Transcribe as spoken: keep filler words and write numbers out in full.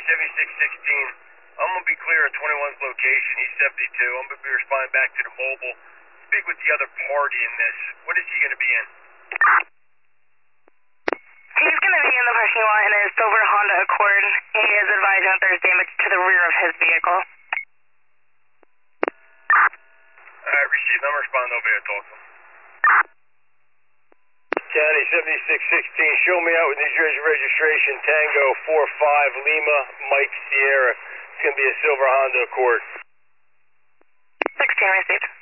seventy-six sixteen. I'm going to be clear at twenty-one's location. He's seventy-two. I'm going to be responding back to the mobile. Speak with the other party in this. What is he going to be in? He's going to be in the parking lot in his silver Honda Accord. He is advising that there's damage to the rear of his vehicle. Alright, received. I'm responding over here, Tulsa. County seventy-six sixteen, show me out with New Jersey registration, Tango four five Lima, Mike Sierra. It's going to be a silver Honda Accord. sixteen received.